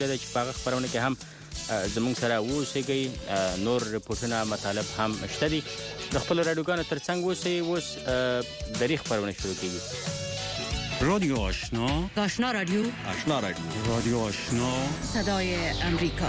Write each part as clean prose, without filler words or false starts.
د چپاغه خبرونه کې هم زمونږ سره اوسېږئ. نور رپورټونه مطالب هم شته دي. د خپل رادیوګانو ترڅنګ اوسئ. اوس دری خبرونه شروع کیږي. رادیو آشنا، آشنا رادیو، آشنا رادیو، رادیو آشنا، صدای امریکا.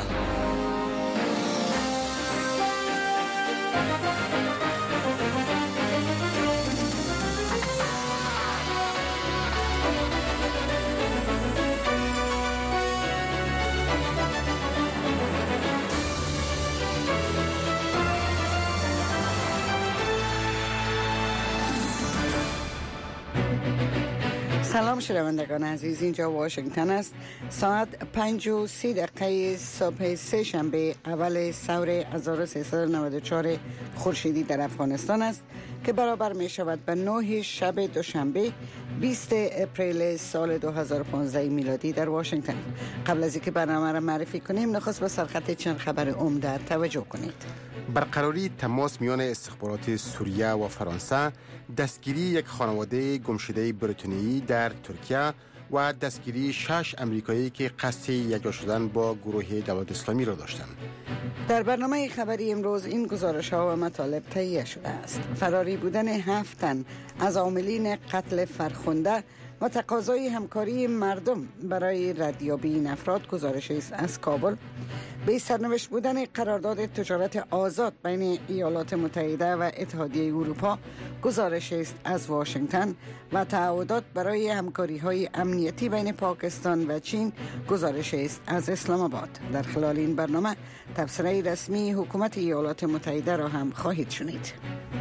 سلام شنوندگان عزیز، اینجا واشنگتن است. ساعت 5:30 صبح سه شنبه اول سور 1394 خورشیدی در افغانستان است که برابر می شود به 9 شب دوشنبه 20 اپریل سال 2015 میلادی در واشنگتن. قبل از اینکه برنامه را معرفی کنیم، نخست به سرخط چند خبر عمده توجه کنید. برقراری تماس میان استخبارات سوریه و فرانسه، دستگیری یک خانواده گمشده بریتانیایی در ترکیه و دستگیری 6 امریکایی که قصد یکجا شدن با گروه دولت اسلامی را داشتند. در برنامه خبری امروز این گزارش ها و مطالب تهیه شده است. فراری بودن 7 تن از عاملین قتل فرخنده و تقاضای همکاری مردم برای ردیابی این افراد گزارش است از کابل. به سرنوشت بودن قرارداد تجارت آزاد بین ایالات متحده و اتحادیه اروپا گزارش است از واشنگتن و تعهدات برای همکاری‌های امنیتی بین پاکستان و چین گزارش است از اسلام آباد. در خلال این برنامه تبصره رسمی حکومت ایالات متحده را هم خواهید شنید.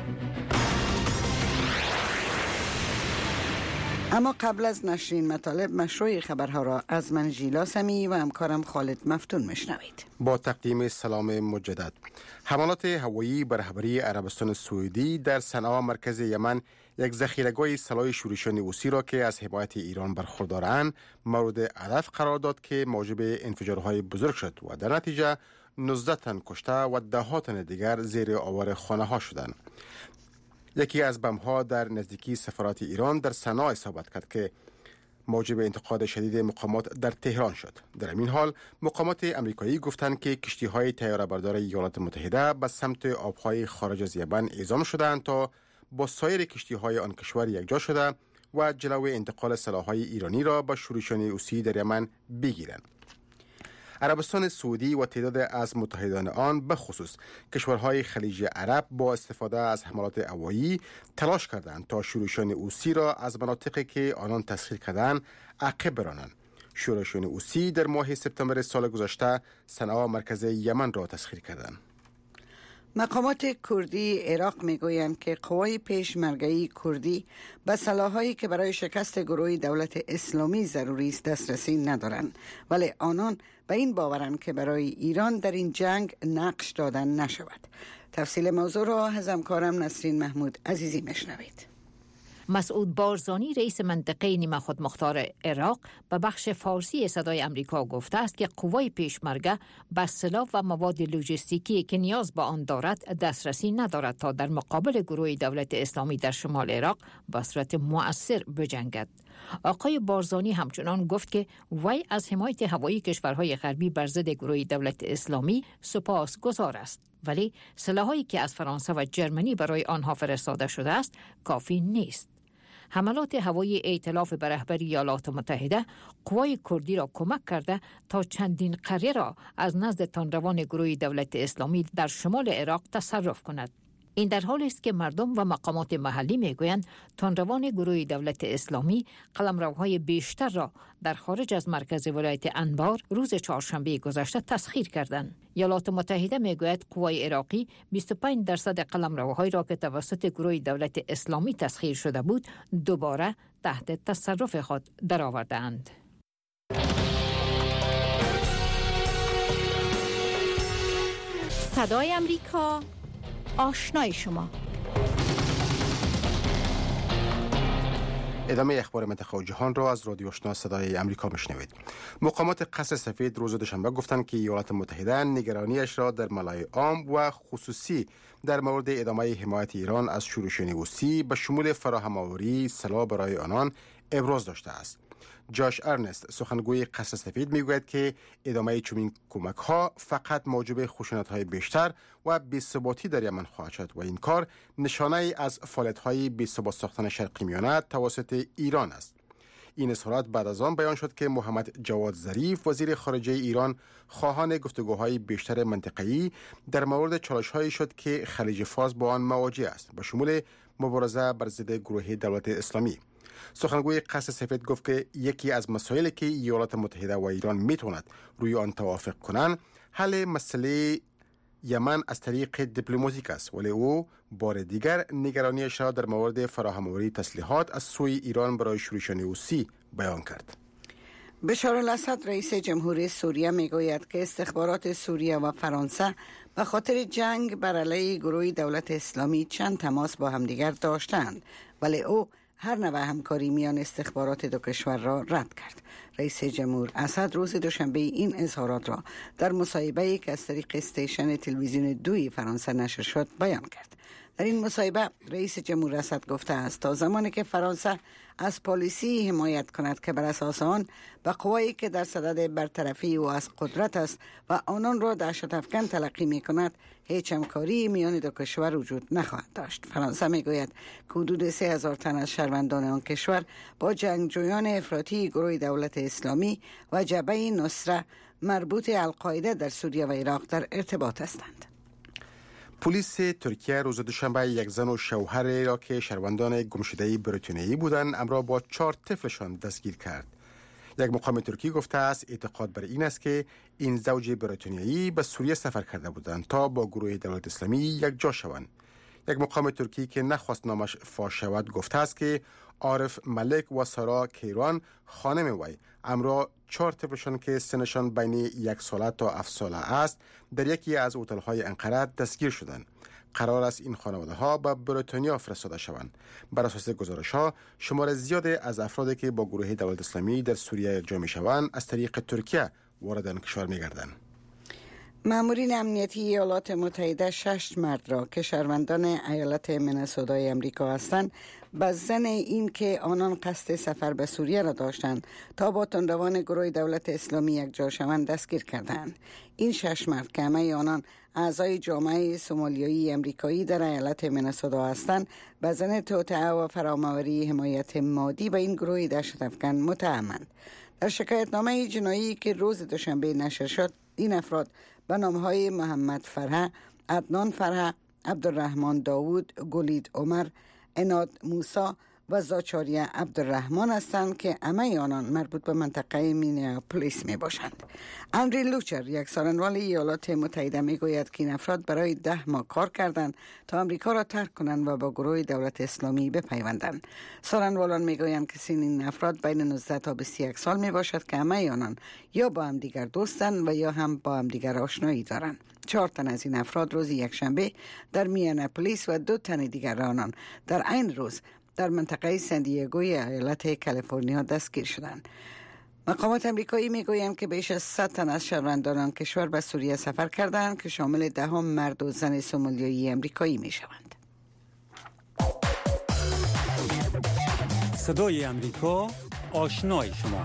اما قبل از نشر این مطالب، مشروع خبرها را از من ژیلا سمی و همکارم خالد مفتون میشنوید. با تقدیم سلام مجدد. حملات هوایی بر رهبری عربستان سعودی در صنعا مرکز یمن یک ذخیره‌گاه سلاح شورشی حوثی را که از حمایت ایران برخوردارند مورد هدف قرار داد که موجب انفجارهای بزرگ شد و در نتیجه 19 تن کشته و 10 تن دیگر زیر آوار خانه‌ها شدند. یکی از بم‌ها در نزدیکی سفارت ایران در صنعا اصابت کرد که موجب انتقاد شدید مقامات در تهران شد. در این حال مقامات امریکایی گفتند که کشتی‌های طیاره‌بردار ایالات متحده به سمت آب‌های خارج از یمن اعزام شدند تا با سایر کشتی‌های آن کشور یکجا شده و جلوی انتقال سلاح‌های ایرانی را به شورشیان حوثی در یمن بگیرند. عربستان سعودی و تعداد از متحدان آن به خصوص کشورهای خلیج عرب با استفاده از حملات هوایی تلاش کردند تا شورشیان حوثی را از مناطقی که آنان تسخیر کردند عقب برانند. شورشیان حوثی در ماه سپتامبر سال گذشته صنعا مرکز یمن را تسخیر کردند. مقامات کردی عراق میگویند که قوای پیشمرگه‌ای کردی به سلاح‌هایی که برای شکست گروه دولت اسلامی ضروری است دسترسی ندارند، ولی آنان به این باورند که برای ایران در این جنگ نقش دادن نشود. تفصیل موضوع را از همکارم نسرین محمود عزیزی میشنوید. مسعود بارزانی رئیس منطقه نیمه خودمختار عراق به بخش فارسی صدای امریکا گفته است که قوای پیشمرگه به سلاح و مواد لوجستیکی که نیاز به آن دارد دسترسی ندارد تا در مقابل گروه دولت اسلامی در شمال عراق به صورت مؤثر بجنگد. آقای بارزانی همچنان گفت که وی از حمایت هوایی کشورهای غربی بر ضد گروه دولت اسلامی سپاسگزار است، ولی سلاح‌هایی که از فرانسه و جرمنی برای آنها فرستاده شده است کافی نیست. حملات هوایی ائتلاف به رهبری ایالات متحده قوای کردی را کمک کرده تا چندین قریه را از نزد تندروان گروه دولت اسلامی در شمال عراق تصرف کند. این در حالی است که مردم و مقامات محلی میگویند تندروان گروه دولت اسلامی قلمروهای بیشتر را در خارج از مرکز ولایت انبار روز چهارشنبه گذشته تسخیر کردند. ایالات متحده میگوید قوای عراقی 25% قلمروهای را که توسط گروه دولت اسلامی تسخیر شده بود دوباره تحت تصرف خود درآورده‌اند. صدای امریکا، آشنای شما. ادامه اخبار منطقه و جهان را از رادیو آشنا صدای امریکا میشنوید. مقامات قصر سفید روز دوشنبه گفتند که ایالات متحده نگرانیش را در ملای عام و خصوصی در مورد ادامه حمایت ایران از شورشیان حوثی به شمول فراهم آوری سلاح برای آنان ابراز داشته است. جاش ارنست سخنگوی قصر سفید میگوید که ادامه چنین کمک ها فقط موجب خشونت های بیشتر و بی‌ثباتی در یمن خواهد شد و این کار نشانه ای از فعالیت های بی‌ثبات ساختن شرق میانه توسط ایران است. این اظهارات بعد از آن بیان شد که محمد جواد ظریف وزیر خارجه ایران خواهان گفتگوهای بیشتر منطقه‌ای در مورد چالش‌هایی شد که خلیج فارس با آن مواجه است به شمول مبارزه بر ضد گروه دولت اسلامی. سخنگوی قصر سفید گفت که یکی از مسائلی که ایالات متحده و ایران میتواند روی آن توافق کنند حل مسئله یمن از طریق دیپلماتیک است، ولی او بار دیگر نگرانیش را در مورد فراهم‌آوری تسلیحات از سوی ایران برای شورش حوثی بیان کرد. بشار الاسد رئیس جمهوری سوریه میگوید که استخبارات سوریه و فرانسه به خاطر جنگ بر علیه گروه دولت اسلامی چند تماس با همدیگر داشتند، ولی او هر نوع همکاری میان استخبارات دو کشور را رد کرد. رئیس جمهور اسد روز دوشنبه این اظهارات را در مصاحبه‌ای که از طریق استیشن تلویزیون 2 فرانسه نشر شد بیان کرد. در این مصاحبه رئیس جمهور اسد گفته است تا زمانی که فرانسه از پالیسی حمایت کند که بر اساس آن به قوایی که در صدد برطرفی و از قدرت است و آنان را دهشت افکن تلقی می کند، هیچ همکاری میان دو کشور وجود نخواهد داشت. فرانسه می گوید که حدود 3000 تن از شهروندان آن کشور با جنگجویان افراطی گروه دولت اسلامی و جبهه نصره مربوط القاعده در سوریه و عراق در ارتباط هستند. پلیس ترکیه روز دوشنبه یک زن و شوهر را که شهروندان گمشده‌ای بریتانیایی بودند همراه با 4 طفلشان دستگیر کرد. یک مقام ترکی گفته است اعتقاد بر این است که این زوج بریتانیایی به سوریه سفر کرده بودند تا با گروه دولت اسلامی یک جا شوند. یک مقام ترکی که نخواست نامش فاش شود گفته است که عارف ملک و سارا کیران خانم وی همراه 4 طفلشان که سنشان بین 1 ساله تا 7 ساله است در یکی از هتل‌های انقره دستگیر شدند. قرار است این خانواده ها به بریتانیا فرستاده شوند. بر اساس گزارش‌ها شمار زیادی از افرادی که با گروه دولت اسلامی در سوریه یکجا می‌شوند از طریق ترکیه وارد آن کشور می‌گردند. مامورین امنیتی ایالات متحده 6 مرد را که شهروندان ایالت مینسوتای امریکا هستند به ظن این که آنان قصد سفر به سوریه را داشتند تا با تندروان گروه دولت اسلامی یکجا شوند دستگیر کردند. این 6 مرد که همه آنان اعضای جامعه سومالیایی امریکایی در ایالت مینسوتا هستند به ظن توطئه و فرامآوری حمایت مادی به این گروه دهشت افکن متهمند. در شکایتنامه جنایی که روز دوشنبه نشر شد این افراد به نام‌های محمد فرح، عدنان فرح، عبدالرحمن داوود، گلید عمر، عناد موسی و زاچاریا عبدالرحمن هستند که همه آنان مربوط به منطقه مینیاپولیس می باشند. اندری لوچر یک سخنران ایالات متحده می گوید که این افراد برای 10 ماه کار کردند تا امریکا را ترک کنند و با گروه دولت اسلامی بپیوندند. سخنرانان می گویند که سن این افراد بین 19 تا 21 سال می باشد که همه آنان یا با هم دیگر دوستند و یا هم با هم دیگر آشنایی دارند. 4 تن از این افراد روز یکشنبه در مینیاپولیس و 2 تن دیگر آنان در این روز در منطقه سندیگوی ایالت کالیفرنیا دستگیر شدند. مقامات امریکایی میگویند که بیش از 100 تن از شهروندان کشور به سوریه سفر کردند که شامل 10 مرد و زن سومالیایی امریکایی میشوند. صدای امریکا، آشنای شما.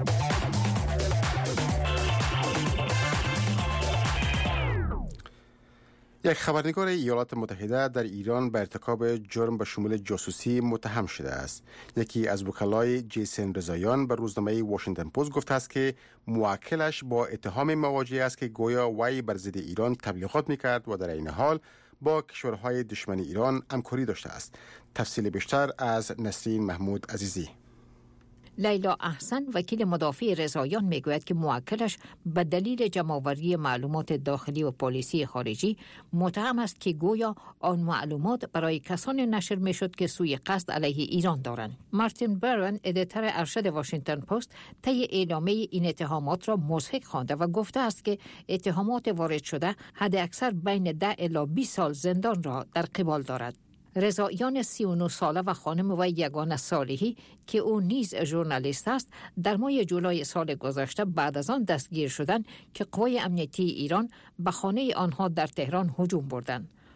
یک خبرنگار ایالات متحده در ایران به ارتکاب جرم به شمول جاسوسی متهم شده است. یکی از وکلای جیسن رضاییان به روزنامه واشنگتن پست گفته است که موکلش با اتهام مواجه است که گویا وی بر ضد ایران تبلیغات میکرد و در این حال با کشورهای دشمن ایران همکاری داشته است. تفصیل بیشتر از نسرین محمود عزیزی. لیلا احسن وکیل مدافع رضاییان میگوید که موکلش به دلیل جمع‌آوری معلومات داخلی و پالیسی خارجی متهم است که گویا آن معلومات برای کسانی نشر میشد که سوی قصد علیه ایران دارند. مارتین برن ادیتور ارشد واشنگتن پست طی اعلامیه این اتهامات را مضحک خوانده و گفته است که اتهامات وارد شده حداکثر بین 10 الی 20 سال زندان را در قبال دارد. رضاییان 39 ساله و خانم وی یگانه صالحی که او نیز ژورنالیست است در ماه جولای سال گذشته بعد از آن دستگیر شدند که قوای امنیتی ایران به خانه آنها در تهران هجوم بردند.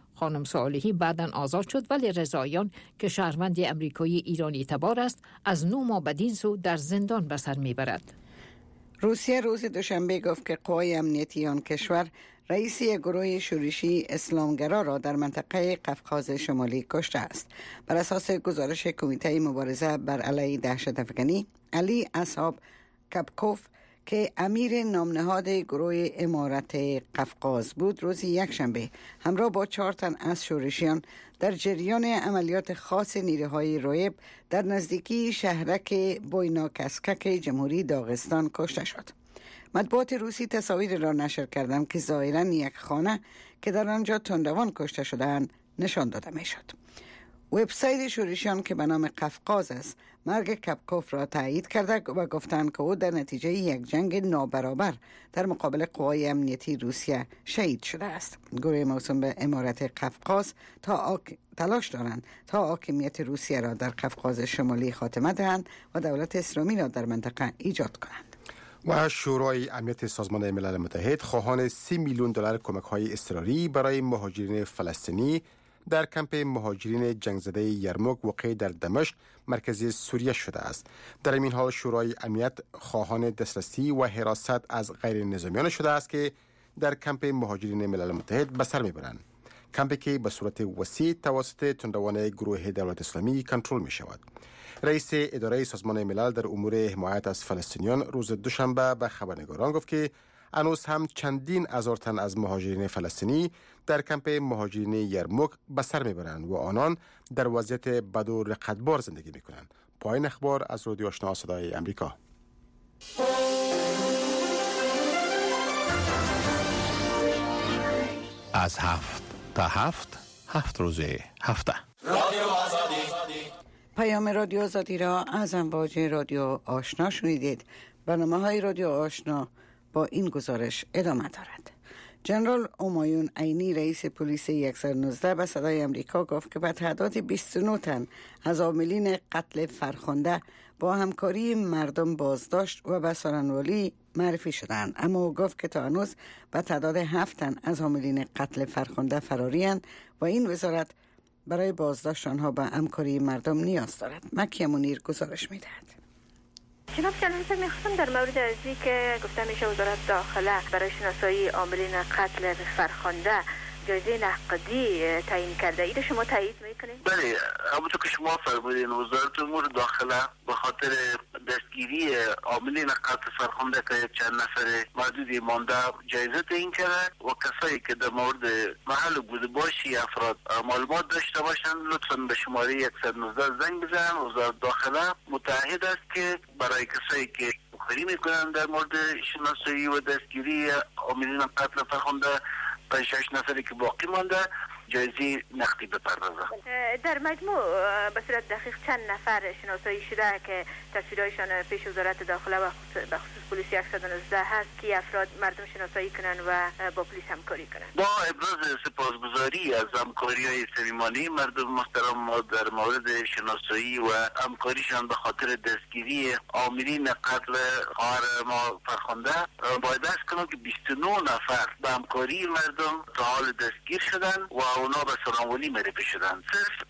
خانم صالحی بعداً آزاد شد، ولی رضاییان که شهروند امریکایی ایرانی تبار است از 9 ماه بدین سو در زندان به سر میبرد. روسیه روز دوشنبه گفت که قوای امنیتی آن کشور رئیس گروه شورشی اسلامگرا را در منطقه قفقاز شمالی کشته است. بر اساس گزارش کمیته مبارزه بر علیه دهشت‌افکنی، علی اصحاب کپکوف که امیر نامنهاد گروه امارت قفقاز بود، روز یکشنبه همراه با 4 تن از شورشیان در جریان عملیات خاص نیروهای رویب در نزدیکی شهرک بویناکسکک جمهوری داغستان کشته شد. مطبوعات روسی تصاویر را نشر کردند که ظاهراً یک خانه که در آنجا تندروان کشته شدند نشان داده می شد. وبسایت شورشیان که به نام قفقاز است مرگ کپکوف را تایید کرده و گفتند که او در نتیجه یک جنگ نابرابر در مقابل قوای امنیتی روسیه شهید شده است. گروه موسوم به امارت قفقاز تلاش دارند تا حاکمیت روسیه را در قفقاز شمالی خاتمه دهند و دولت اسلامی را در منطقه ایجاد کنند. و شورای امنیت سازمان ملل متحد خواهان 30 میلیون دلار کمک‌های اضطراری برای مهاجرین فلسطینی در کمپ مهاجرین جنگ زده یرموک واقع در دمشق مرکزی سوریه شده است. در این حال شورای امنیت خواهان دسترسی و حراست از غیر نظامیان شده است که در کمپ مهاجرین ملل متحد به سر میبرند. کمپی که به صورت وسیع توسط تندروان گروه دولت اسلامی کنترل می شود. رئیس اداره سازمان ملل در امور حمایت از فلسطینیان روز دوشنبه به خبرنگاران گفت که هنوز هم چندین هزار تن از مهاجرین فلسطینی در کمپ مهاجرین یرموک به سر میبرند و آنان در وضعیت بد و رقتبار زندگی میکنند. پایان اخبار از رادیو آشنا صدای امریکا. از 7 تا 7 روز هفته. رادیو آزادی. پیام رادیو آزادی را از امواج رادیو آشنا شنیدید. برنامه‌های رادیو آشنا با این گزارش ادامه دارد. جنرال همایون عینی رئیس پلیس 119 به صدای امریکا گفت که به تعداد 29 تن از عاملین قتل فرخنده با همکاری مردم بازداشت و به سارنوالی معرفی شدند، اما او گفت که تا هنوز به تعداد 7 تن از عاملین قتل فرخنده فرارند و این وزارت برای بازداشت آنها به همکاری مردم نیاز دارد. مکیه منیر گزارش می‌دهد. جناب جناب میخواستم در مورد ازی که گفته میشه وزارت داخله برای شناسایی عاملین قتل فرخنده جایزه نقدی تعیین کرده، این شما تایید میکنید؟ بله، همونطور که شما فرمودین وزارت امور داخله به خاطر دستگیری عاملین قتل فرخنده که چند نفر محدودی مانده جایزه تعیین کرده و کسایی که در مورد محل بوده باشی افراد معلومات داشته باشند لطفاً به شماره 119 زنگ بزنن. وزارت داخله متعهد است که برای کسایی که کاری میکنن در مورد شناسایی و دستگیری عاملین قتل فرخنده 5-6 نفری که باقی مانده جایزه نقدی بپردازه. در مجموع به صورت دقیق چند نفر شناسایی شده که تصویرهایشان پیش وزارت داخله و به خصوص پلیس 119 هست که افراد مردم شناسایی کنن و با پلیس همکاری کنن؟ با ابراز سپاسگزاری از همکاری‌های صمیمانه مردم محترم در مورد شناسایی و همکاریشان به خاطر دستگیری عاملین قتل خواهر ما فرخنده باید است کنم که 29 نفر به همکاری مردم تا حال دستگیر شدن و اونا به سارنوالی معرفی شدن.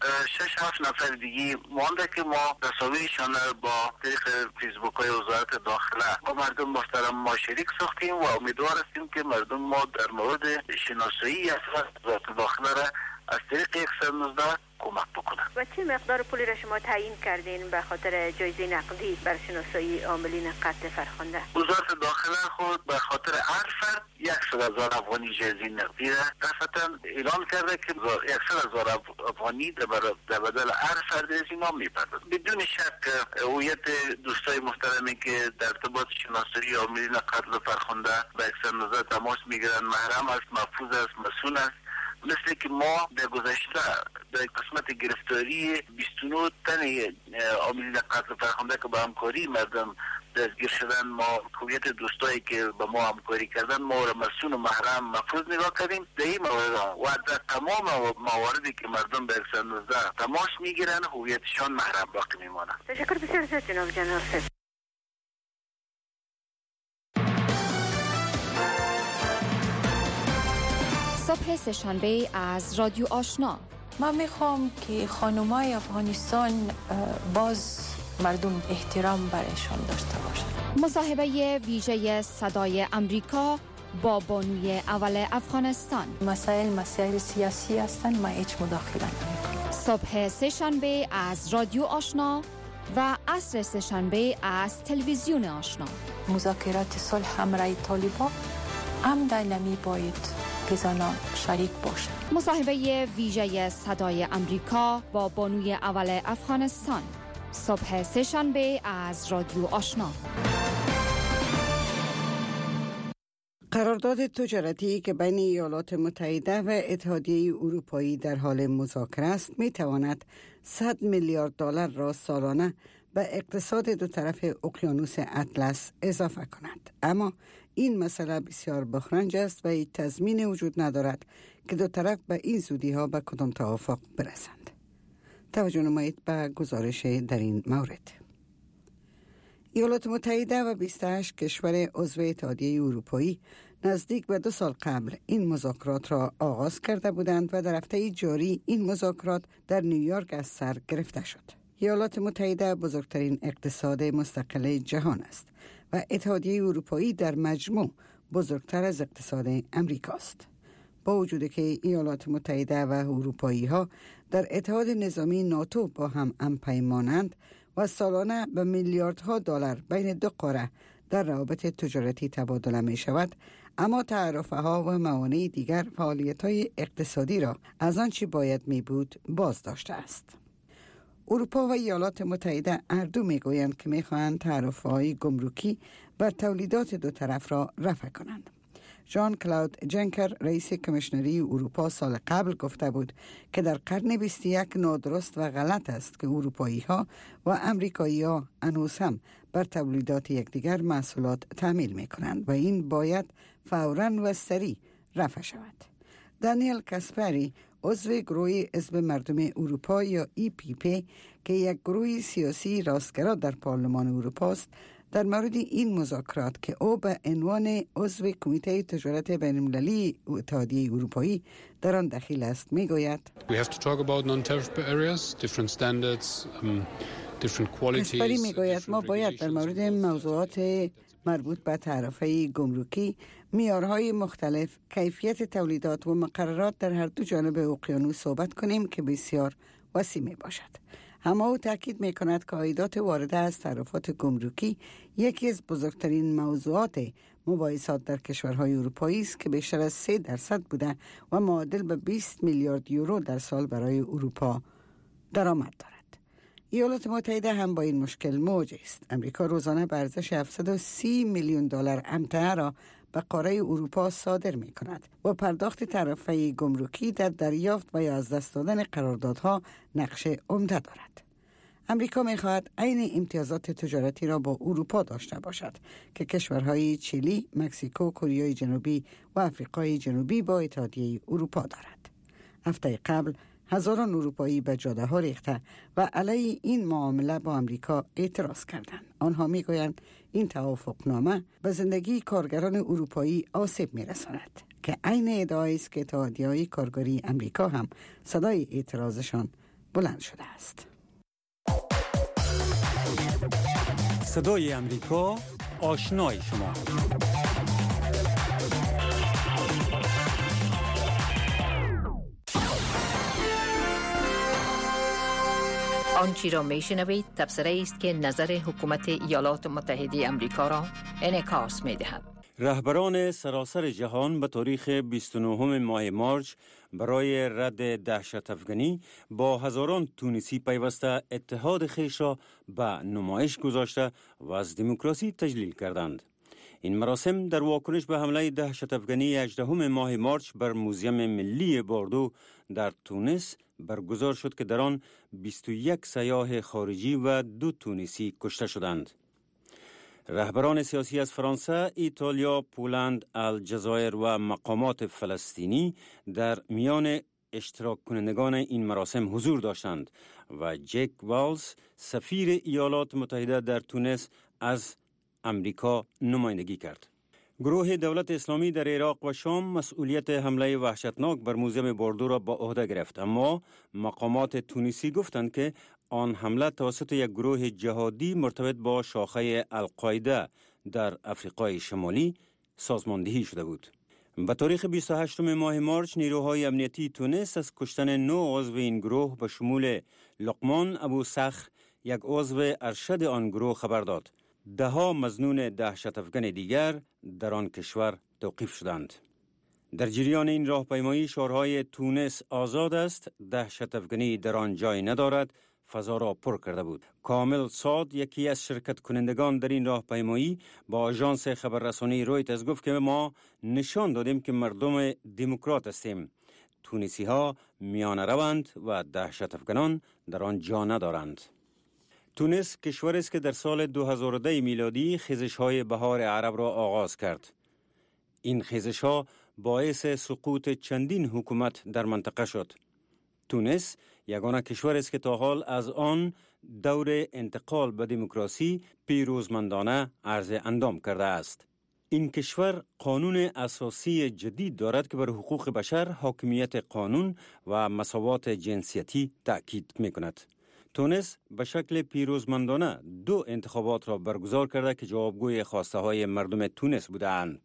صرف 6-7 نفر دیگه مانده که ما تصاویرشان با طریق فیسبوک های وزارت داخله با مردم محترم ما شریک ساختیم و امیدوار هستیم که مردم ما در مورد شناسایی افراد وزارت داخله را از طریق 119 کمک بکنن. و چه مقدار پولی را شما تعیین کردین به خاطر جایزه نقدی بر شناسایی عاملین قتل فرخنده؟ وزارت داخله خود به خاطر هر فرد 100,000 افغانی جایزه نقدی را رسما اعلان کرده که 100,000 افغانی در بدل هر فرد از اینا میپردازه. بدون شک هویت دوستای محترمی که در ارتباط شناسایی عاملین قتل فرخنده به 119 تماس میگیرن محرم است، محفوظ است، مسئول است. مثل که ما در گذشته در قسمت گرفتاری 29 تن عاملین قتل فرخنده که با همکاری مردم دستگیر شدن، ما هویت دوستایی که با ما همکاری کردن ما را مسئول و محرم محفوظ نگاه کردیم. در این مورد و در تمام مواردی که مردم به 119 تماس میگیرن هویتشان محرم باقی میمانه. تشکر بسیار زیاد جناب جنرال. صبح سه‌شنبه از رادیو آشنا. من میخوام که خانمای افغانستان باز مردم احترام برایشان داشته باشند. مصاحبه ویژه صدای امریکا با بانوی اول افغانستان. مسائل سیاسی هستند، ما هیچ مداخله نمی‌کنم. صبح سه‌شنبه از رادیو آشنا و عصر سه‌شنبه از تلویزیون آشنا. مذاکرات صلح همراه طالبان هم در نمی باید که زنان شریک باشند. مصاحبه ویژه صدای امریکا با بانوی اول افغانستان. صبح سه‌شنبه از رادیو آشنا. قرارداد تجارتی که بین ایالات متحده و اتحادیه اروپایی در حال مذاکره است می تواند 100 میلیارد دلار را سالانه به اقتصاد دو طرف اقیانوس اطلس اضافه کند. اما این مسئله بسیار بحرانج است و هیچ تضمین وجود ندارد که دو طرف به این زودی ها به کدام توافق برسند. توجه نمایید به گزارش در این مورد. ایالات متحده و 28 کشور عضو اتحادیه اروپایی نزدیک به 2 سال قبل این مذاکرات را آغاز کرده بودند و در هفته جاری این مذاکرات در نیویورک از سر گرفته شد. ایالات متحده بزرگترین اقتصاد مستقل جهان است و اتحادیه اروپایی در مجموع بزرگتر از اقتصاد امریکاست. با وجود که ایالات متحده و اروپایی ها در اتحاد نظامی ناتو با هم پیمانند و سالانه به میلیاردها دلار بین دو قاره در روابط تجارتی تبادله می شود، اما تعرفه ها و موانع دیگر فعالیت های اقتصادی را از آنچه باید می بود باز داشته است. اروپا و ایالات متحده هر دو می گویند که می خواهند تعرفه های گمرکی بر تولیدات دو طرف را رفع کنند. ژان کلود جنکر رئیس کمیشنری اروپا سال قبل گفته بود که در قرن 21 نادرست و غلط است که اروپایی ها و امریکایی ها هنوز هم بر تولیدات یکدیگر محصولات تأمین می کنند و این باید فوراً و سریع رفع شود. دانیل کاسپری عضو گروه حزب مردم اروپا یا EPP که یک گروه سیاسی راستگرا در پارلمان اروپا است، در مورد این مذاکرات که او به عنوان عضو کمیته تجارت بین‌المللی اتحادیه اروپایی در آن دخیل است میگوید کاسپری میگوید ما باید در مورد موضوعات مربوط به تعرفه گمرکی، معیارهای مختلف، کیفیت تولیدات و مقررات در هر دو جانب اقیانوس صحبت کنیم که بسیار وسیع می باشد. اما او تاکید می کند که عایدات وارده از تعرفات گمرکی یکی از بزرگترین موضوعات مباحثات در کشورهای اروپایی است که بیشتر از 3% بوده و معادل به 20 میلیارد یورو در سال برای اروپا درآمد دارد. ایالات متحده هم با این مشکل مواجه است. امریکا روزانه به ارزش 730 میلیون دلار امتحه را به قاره اروپا صادر می کند و پرداخت تعرفه گمرکی در دریافت و یا از دست دادن قراردادها نقش عمده دارد. امریکا می خواهد عین امتیازات تجارتی را با اروپا داشته باشد که کشورهای چیلی، مکزیکو، کره جنوبی و آفریقای جنوبی با اتحادیه اروپا دارد. هفته قبل هزاران اروپایی به جاده ها ریخته و علیه این معامله با امریکا اعتراض کردند. آنها می گویند این توافقنامه به زندگی کارگران اروپایی آسیب می رساند که عین ادعایی است که اتحادیه‌های کارگری امریکا هم صدای اعتراضشان بلند شده است. صدای امریکا، آشنای شما. آنچه را میشنوید تبصره است که نظر حکومت ایالات متحده امریکا را انعکاس می‌دهد. رهبران سراسر جهان به تاریخ 29 ماه مارچ برای رد دهشت افغانی با هزاران تونسی پیوسته اتحاد خویش را به نمایش گذاشته و از دموکراسی تجلیل کردند. این مراسم در واکنش به حمله دهشت افغانی 18 ماه مارچ بر موزیم ملی باردو در تونس برگزار شد که در آن 21 سیاح خارجی و 2 تونسی کشته شدند. رهبران سیاسی از فرانسه، ایتالیا، پولند، الجزایر و مقامات فلسطینی در میان اشتراک کنندگان این مراسم حضور داشتند و جک والز، سفیر ایالات متحده در تونس، از امریکا نمایندگی کرد. گروه دولت اسلامی در عراق و شام مسئولیت حمله وحشتناک بر موزیم باردو را به عهده گرفت، اما مقامات تونسی گفتند که آن حمله توسط یک گروه جهادی مرتبط با شاخه القاعده در افریقای شمالی سازماندهی شده بود. به تاریخ 28 ماه مارچ نیروهای امنیتی تونس از کشتن 9 عضو این گروه به شمول لقمان ابو سخر، یک عضو ارشد آن گروه، خبر داد. 10 مظنون دهشت افغان دیگر در آن کشور توقیف شدند. در جریان این راهپیمایی شعارهای تونس آزاد است، دهشت افغانی در آن جای ندارد فضا را پر کرده بود. کامل صاد، یکی از شرکت کنندگان در این راهپیمایی، با آژانس خبررسانی رویترز گفت که ما نشان دادیم که مردم دموکرات هستیم. تونسی ها میانه روند و دهشت افغانان در آن جا ندارند. تونس کشوری است که در سال 2010 میلادی خیزش‌های بهار عرب را آغاز کرد. این خیزش‌ها باعث سقوط چندین حکومت در منطقه شد. تونس یگانه کشور است که تا حال از آن دور انتقال به دموکراسی پیروزمندانه عرض اندام کرده است. این کشور قانون اساسی جدید دارد که بر حقوق بشر، حاکمیت قانون و مساوات جنسیتی تأکید می‌کند. تونس به شکل پیروزمندانه 2 انتخابات را برگزار کرده که جوابگوی خواسته های مردم تونس بودند.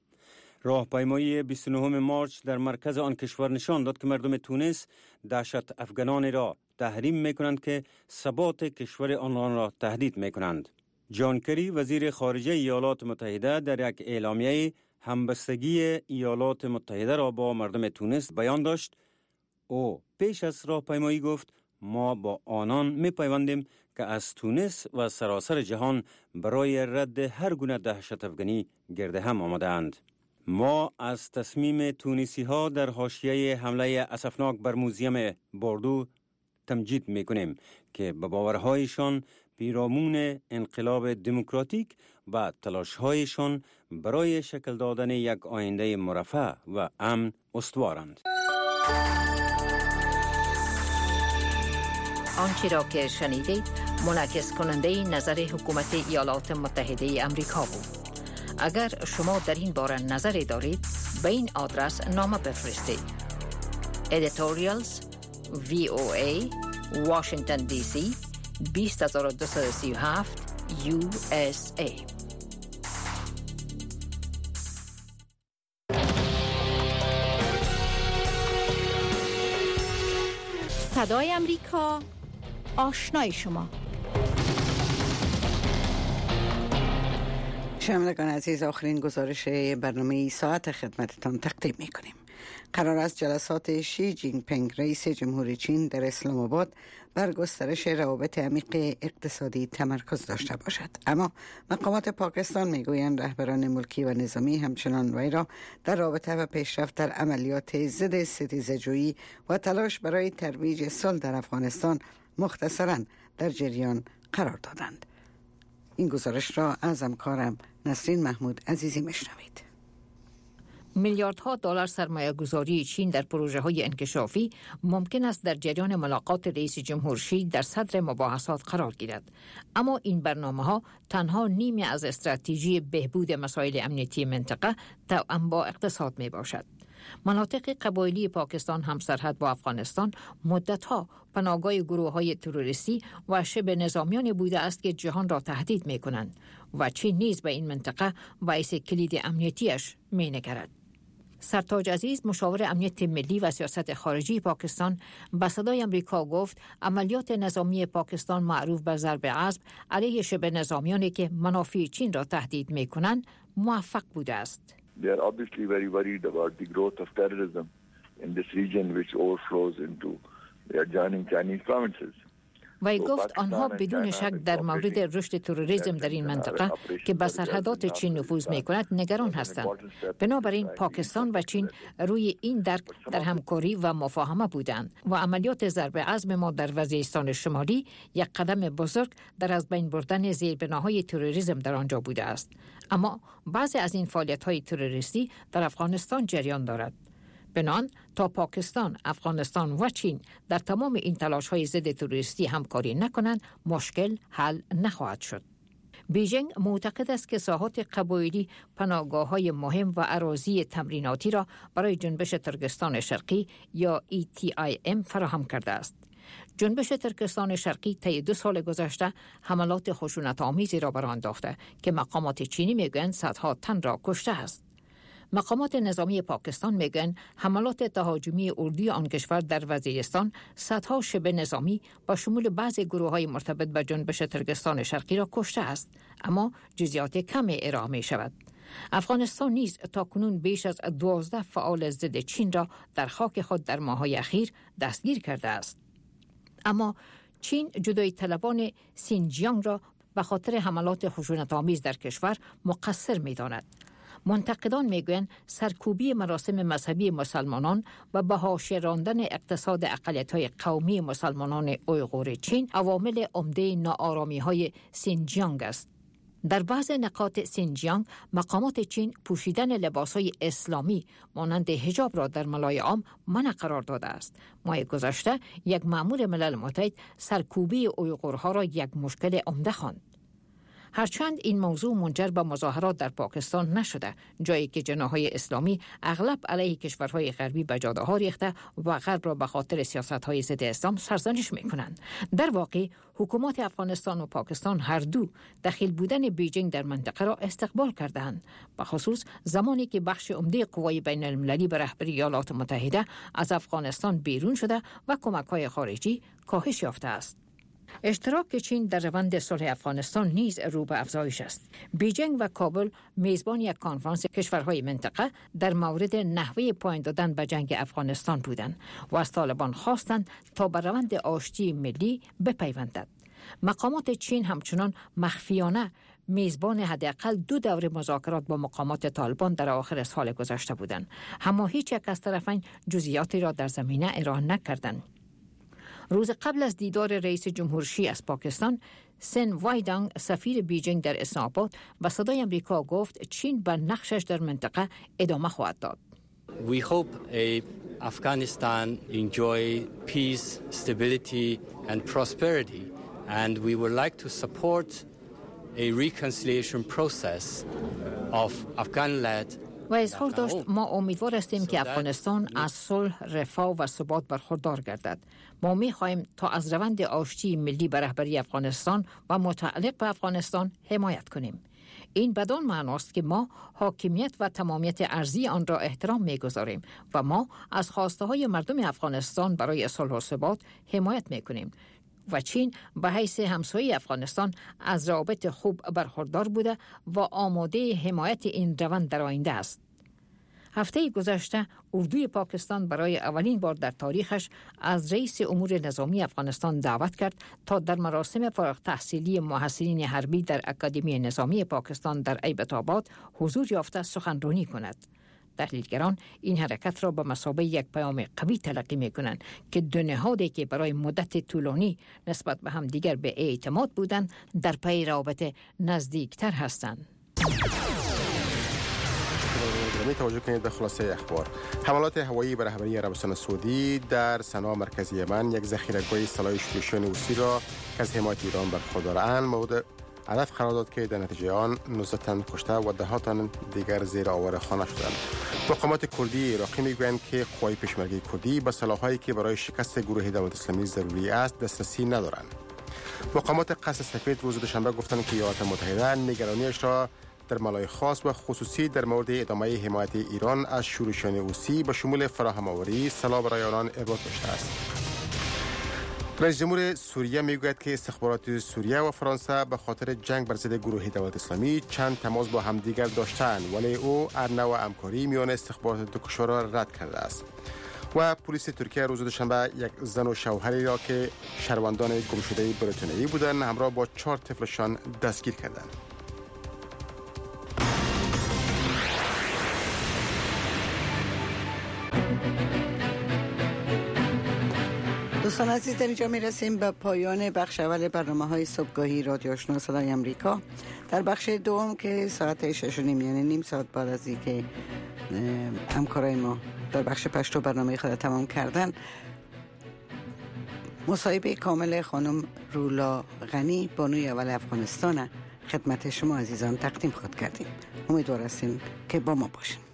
راهپیمایی 29 مارچ در مرکز آن کشور نشان داد که مردم تونس دهشت افغانان را تحریم می کنند که ثبات کشور آنان را تهدید می کنند. جان کری، وزیر خارجه ایالات متحده، در یک اعلامیه همبستگی ایالات متحده را با مردم تونس بیان داشت. او پیش از راهپیمایی گفت ما با آنان می پیوندیم که از تونس و سراسر جهان برای رد هر گونه دهشت افغانی گرد هم آمدند. ما از تصمیم تونسی ها در حاشیه حمله اسفناک بر موزیم باردو تمجید می کنیم که به باورهایشان پیرامون انقلاب دموکراتیک و تلاشهایشان برای شکل دادن یک آینده مرفه و امن استوارند. آنچه را که شنیدید منعکس کننده نظر حکومت ایالات متحده آمریکا بود. اگر شما در این باره نظری دارید به این آدرس نامه بفرستید. editorials VOA Washington DC 20237 USA. صدای امریکا، آشنای شما. شنوندگان عزیز، آخرین گزارش برنامه ساعت خدمتتان تقدیم می‌کنیم. قرار است جلسات شی جین پینگ رئیس جمهوری چین در اسلام آباد بر گسترش روابط عمیق اقتصادی تمرکز داشته باشد، اما مقامات پاکستان میگویند رهبران ملکی و نظامی همچنان وی را در رابطه و پیشرفت در عملیات ضد ستیزه‌جویی و تلاش برای ترویج صلح در افغانستان مختصراً در جریان قرار دادند. این گزارش را از همکارم نسرین محمود عزیزی میشنوید. میلیاردها دلار سرمایه گذاری چین در پروژه های انکشافی ممکن است در جریان ملاقات رئیس جمهور شی در صدر مباحثات قرار گیرد، اما این برنامه ها تنها نیمی از استراتژی بهبود مسائل امنیتی منطقه توأم با اقتصاد می باشد. مناطق قبایلی پاکستان همسرحد با افغانستان مدتها پناهگاه گروه‌های تروریستی و شبه نظامیان بوده است که جهان را تهدید می کنند و چین نیز به این منطقه باعث کلید امنیتیش می نگرد. سرتاج عزیز، مشاور امنیت ملی و سیاست خارجی پاکستان، به صدای امریکا گفت عملیات نظامی پاکستان معروف به ضرب عصب علیه شبه نظامیانی که منافع چین را تهدید می کنند موفق بوده است. They are obviously very worried about the growth of terrorism in this region which overflows into the adjoining Chinese provinces. وی گفت آنها بدون شک در مورد رشد تروریسم در این منطقه که به سرحدات چین نفوذ می‌کند نگران هستند. بنابراین پاکستان و چین روی این درک در همکاری و مفاهمه بودند و عملیات ضرب عصب ما در وزیرستان شمالی یک قدم بزرگ در از بین بردن زیربناهای تروریسم در آنجا بوده است. اما بعضی از این فعالیت‌های تروریستی در افغانستان جریان دارد. بنان تا پاکستان، افغانستان و چین در تمام این تلاش‌های ضد تروریستی همکاری نکنند، مشکل حل نخواهد شد. بیژینگ معتقد است که ساحات قبایلی پناهگاه‌های مهم و اراضی تمریناتی را برای جنبش ترکستان شرقی یا ETIM فراهم کرده است. جنبش ترکستان شرقی طی 2 سال گذشته حملات خشونت‌آمیزی را بر آن انداخته که مقامات چینی میگویند صدها تن را کشته است. مقامات نظامی پاکستان میگویند حملات تهاجمی اردوی آن کشور در وزیرستان صدها شبه نظامی با شمول بعضی گروه‌های مرتبط به جنبش ترکستان شرقی را کشته است، اما جزئیات کمی ارائه می شود. افغانستان نیز تاکنون بیش از 12 فعال ضد چین را در خاک خود در ماه‌های اخیر دستگیر کرده است. اما چین جدایی طلبان سینجیانگ را به خاطر حملات خشونت‌آمیز در کشور مقصر می‌داند. منتقدان میگویند سرکوبی مراسم مذهبی مسلمانان و به حاشیه راندن اقتصاد اقلیت‌های قومی مسلمانان اویغور چین عوامل عمده ناآرامی‌های سینجیانگ است. در بعض نقاط سینجیانگ مقامات چین پوشیدن لباس‌های اسلامی مانند حجاب را در ملای عام منع قرار داده است. ماه گذشته یک مأمور ملل متحد سرکوبی اویغورها را یک مشکل عمده خواند. هرچند این موضوع منجر به مظاهرات در پاکستان نشده، جایی که جناح‌های اسلامی اغلب علیه کشورهای غربی به جاده‌ها ریخته و غرب را به خاطر سیاست‌های ضد اسلام سرزنش می‌کنند. در واقع حکومت افغانستان و پاکستان هر دو دخیل بودن بیجینگ در منطقه را استقبال کردند، به خصوص زمانی که بخش عمده قوای بین المللی به رهبری ایالات متحده از افغانستان بیرون شده و کمک‌های خارجی کاهش یافته است. اشتراک چین در روند صلح افغانستان نیز رو به افزایش است. بیجینگ و کابل میزبان یک کنفرانس کشورهای منطقه در مورد نحوه پایان دادن به جنگ افغانستان بودند و از طالبان خواستند تا به روند آشتی ملی بپیوندد. مقامات چین همچنان مخفیانه میزبان حداقل 2 دوره مذاکرات با مقامات طالبان در آخر سال گذشته بودند، اما هیچ یک از طرفین جزئیاتی را در زمینه ارائه نکردند. روز قبل از دیدار رئیس جمهور شی از پاکستان، سن وایدانگ سفیر بیجینگ در اسلام آباد به صدای امریکا گفت چین به نقشش در منطقه ادامه خواهد داد. We hope Afghanistan enjoy peace, stability and prosperity, and we would like to support a reconciliation process of Afghan-led. و اظهار داشت ما امیدوار هستیم که افغانستان از صلح، رفاه و ثبات برخوردار گردد. ما می‌خواهیم تا از روند آشتی ملی به رهبری افغانستان و متعلق به افغانستان حمایت کنیم. این بدان معناست که ما حاکمیت و تمامیت ارضی آن را احترام می‌گذاریم و ما از خواسته‌های مردم افغانستان برای صلح و ثبات حمایت می‌کنیم. و چین به حیث همسایه افغانستان از روابط خوب برخوردار بوده و آماده حمایت این روند در آینده است. هفته گذشته اردوی پاکستان برای اولین بار در تاریخش از رئیس امور نظامی افغانستان دعوت کرد تا در مراسم فارغ التحصیلی محصلین حربی در اکادمی نظامی پاکستان در ایبک آباد حضور یافته سخنرانی کند. تحلیلگران این حرکت را به مثابه یک پیام قوی تلقی می‌کنند که 2 نهادی که برای مدت طولانی نسبت به هم دیگر به اعتماد بودند در پی روابط نزدیکتر هستند. توجه کنید به خلاصه اخبار. حملات هوایی به رهبری عربستان سعودی در صنعا مرکز یمن یک ذخیره‌گاه سلاح شورشیان روسی را که از حمایت ایران برخوردارند مورد هدف قرار داد که در نتیجه آن 19 تن کشته و 10 تن دیگر زیر آوار خانه شدند. مقامات کردی عراقی میگویند که قوای پشمرگی کردی به سلاح‌هایی که برای شکست گروه دولت اسلامی ضروری است دسترسی ندارند. مقامات قصر سفید روز دوشنبه گفتند که ایالات متحده نگرانیش را در ملای خاص و خصوصی در مورد ادامه حمایت ایران از شورشیان حوثی به شمول فراهم‌آوری سلاح برای آنان ابراز داشته است. رئیس جمهور سوریه میگوید که استخبارات سوریه و فرانسه به خاطر جنگ بر ضد گروه دولت اسلامی چند تماس با همدیگر داشتند، ولی او ارنو همکاری میان استخبارات دو کشور را رد کرده است. و پلیس ترکیه روز دوشنبه یک زن و شوهری را که شهروندان گمشده بریتانیایی بودند همراه با 4 طفلشان دستگیر کردند. دوستان عزیز، در اینجا میرسیم به پایان بخش اول برنامه‌های صبحگاهی رادیو آشنا صدای امریکا. در بخش دوم که ساعت 6:30 یعنی نیم ساعت بعد از اینکه همکارای ما در بخش پشتو برنامه خود تمام کردن، مصاحبه کامل خانم رولا غنی بانوی اول افغانستان خدمت شما عزیزان تقدیم خود کردیم. امیدوار هستیم که با ما باشین.